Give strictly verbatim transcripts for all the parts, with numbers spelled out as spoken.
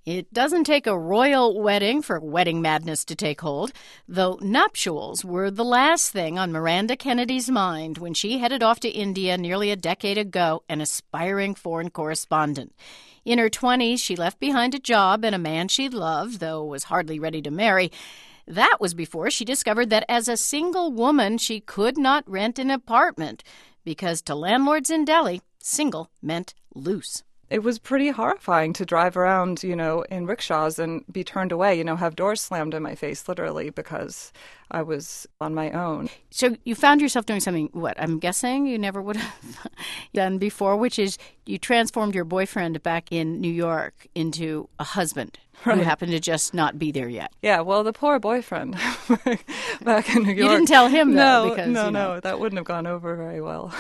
It doesn't take a royal wedding for wedding madness to take hold, though nuptials were the last thing on Miranda Kennedy's mind when she headed off to India nearly a decade ago, an aspiring foreign correspondent. In her twenties, she left behind a job and a man she loved, though was hardly ready to marry. That was before she discovered that as a single woman, she could not rent an apartment, because to landlords in Delhi, single meant loose. It was pretty horrifying to drive around, you know, in rickshaws and be turned away, you know, have doors slammed in my face, literally, because I was on my own. So you found yourself doing something, what, I'm guessing you never would have done before, which is you transformed your boyfriend back in New York into a husband right. who happened to just not be there yet. Yeah, well, the poor boyfriend back in New York. You didn't tell him, though. No, because, no, you know. no, that wouldn't have gone over very well.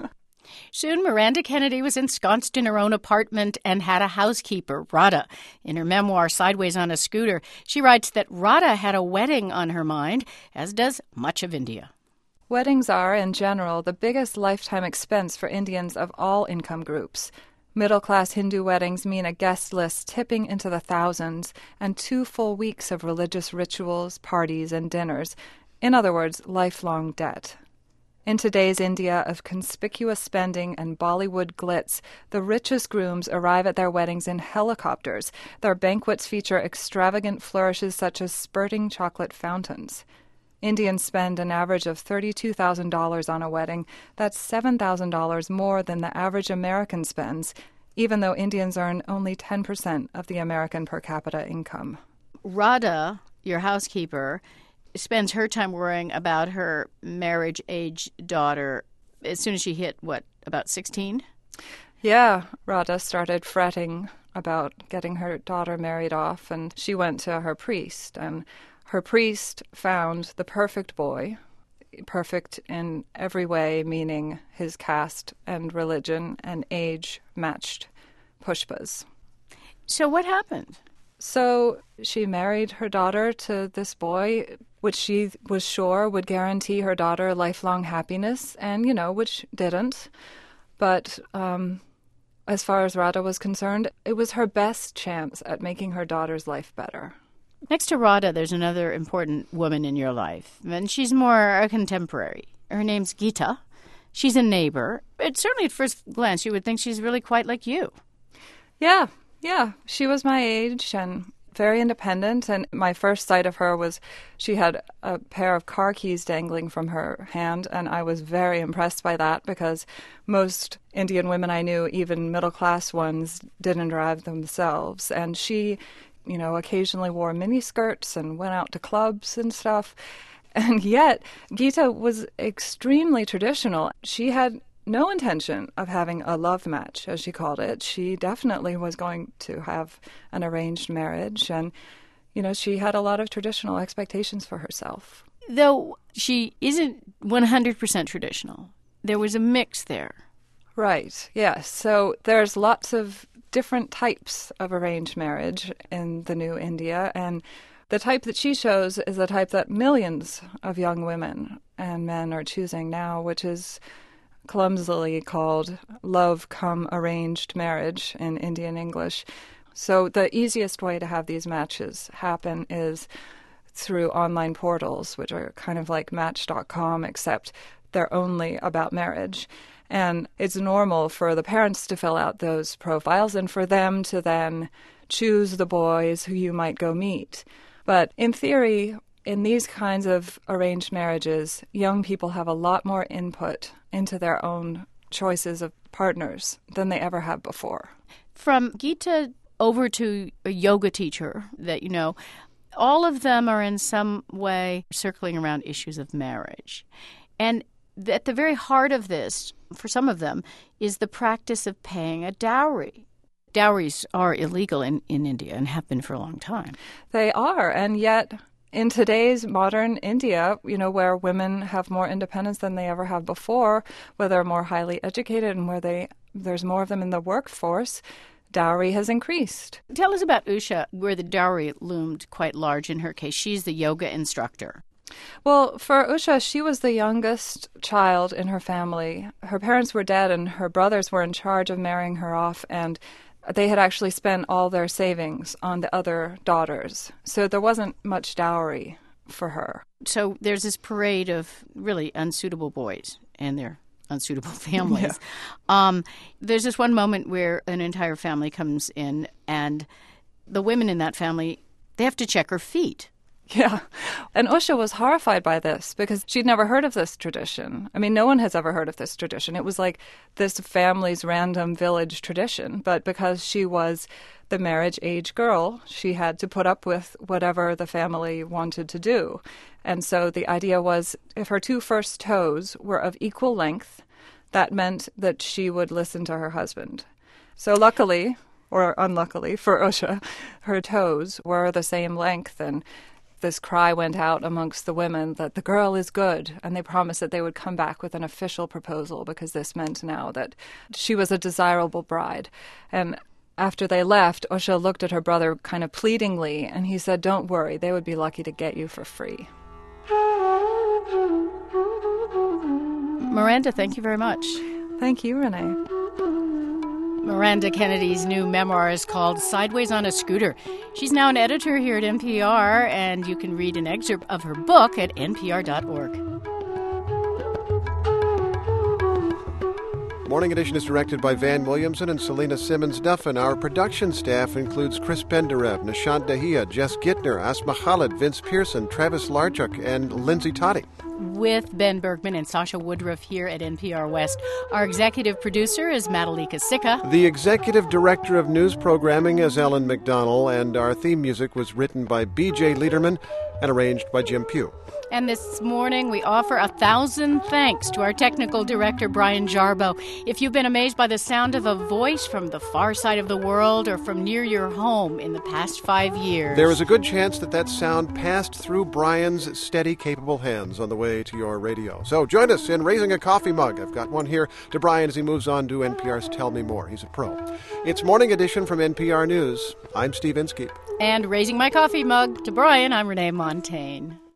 Soon, Miranda Kennedy was ensconced in her own apartment and had a housekeeper, Radha. In her memoir, Sideways on a Scooter, she writes that Radha had a wedding on her mind, as does much of India. Weddings are, in general, the biggest lifetime expense for Indians of all income groups. Middle-class Hindu weddings mean a guest list tipping into the thousands and two full weeks of religious rituals, parties, and dinners. In other words, lifelong debt. In today's India of conspicuous spending and Bollywood glitz, the richest grooms arrive at their weddings in helicopters. Their banquets feature extravagant flourishes such as spurting chocolate fountains. Indians spend an average of thirty-two thousand dollars on a wedding. That's seven thousand dollars more than the average American spends, even though Indians earn only ten percent of the American per capita income. Radha, your housekeeper, spends her time worrying about her marriage-age daughter as soon as she hit, what, about sixteen? Yeah, Radha started fretting about getting her daughter married off, and she went to her priest, and her priest found the perfect boy, perfect in every way, meaning his caste and religion and age matched Pushpa's. So what happened? So she married her daughter to this boy, which she was sure would guarantee her daughter lifelong happiness, and, you know, which didn't. But um, as far as Radha was concerned, it was her best chance at making her daughter's life better. Next to Radha, there's another important woman in your life, and she's more a contemporary. Her name's Geeta. She's a neighbor. But certainly at first glance, you would think she's really quite like you. Yeah, yeah. She was my age and very independent, and my first sight of her was she had a pair of car keys dangling from her hand, and I was very impressed by that because most Indian women I knew, even middle-class ones, didn't drive themselves. And she, you know, occasionally wore miniskirts and went out to clubs and stuff. And yet, Geeta was extremely traditional. She had no intention of having a love match, as she called it. She definitely was going to have an arranged marriage, and, you know, she had a lot of traditional expectations for herself. Though she isn't one hundred percent traditional. There was a mix there. Right, yes. So there's lots of different types of arranged marriage in the new India, and the type that she chose is the type that millions of young women and men are choosing now, which is clumsily called love cum arranged marriage in Indian English. So the easiest way to have these matches happen is through online portals, which are kind of like Match dot com, except they're only about marriage. And it's normal for the parents to fill out those profiles and for them to then choose the boys who you might go meet. But in theory, in these kinds of arranged marriages, young people have a lot more input into their own choices of partners than they ever have before. From Geeta over to a yoga teacher that you know, all of them are in some way circling around issues of marriage. And at the very heart of this, for some of them, is the practice of paying a dowry. Dowries are illegal in, in India and have been for a long time. They are, and yet in today's modern India, you know, where women have more independence than they ever have before, where they're more highly educated and where they there's more of them in the workforce, dowry has increased. Tell us about Usha, where the dowry loomed quite large in her case. She's the yoga instructor. Well, for Usha, she was the youngest child in her family. Her parents were dead and her brothers were in charge of marrying her off, and they had actually spent all their savings on the other daughters. So there wasn't much dowry for her. So there's this parade of really unsuitable boys and their unsuitable families. Yeah. Um, there's this one moment where an entire family comes in, and the women in that family, they have to check her feet. Yeah. And Usha was horrified by this because she'd never heard of this tradition. I mean, no one has ever heard of this tradition. It was like this family's random village tradition. But because she was the marriage age girl, she had to put up with whatever the family wanted to do. And so the idea was if her two first toes were of equal length, that meant that she would listen to her husband. So luckily, or unluckily for Usha, her toes were the same length, and this cry went out amongst the women that the girl is good, and they promised that they would come back with an official proposal because this meant now that she was a desirable bride. And after they left, Usha looked at her brother kind of pleadingly, and he said, "Don't worry, they would be lucky to get you for free." Miranda, thank you very much. Thank you, Renee. Miranda Kennedy's new memoir is called Sideways on a Scooter. She's now an editor here at N P R, and you can read an excerpt of her book at N P R dot org. Morning Edition is directed by Van Williamson and Selena Simmons-Duffin. Our production staff includes Chris Penderev, Nishant Dahiya, Jess Gittner, Asma Khalid, Vince Pearson, Travis Larchuk, and Lindsay Toddy. With Ben Bergman and Sasha Woodruff here at N P R West. Our executive producer is Madalika Sikka. The executive director of news programming is Ellen McDonnell, and our theme music was written by B J Liederman and arranged by Jim Pugh. And this morning, we offer a thousand thanks to our technical director, Brian Jarbo. If you've been amazed by the sound of a voice from the far side of the world or from near your home in the past five years, there is a good chance that that sound passed through Brian's steady, capable hands on the way to your radio. So join us in raising a coffee mug. I've got one here to Brian as he moves on to N P R's Tell Me More. He's a pro. It's Morning Edition from N P R News. I'm Steve Inskeep. And raising my coffee mug to Brian, I'm Renee Montagne.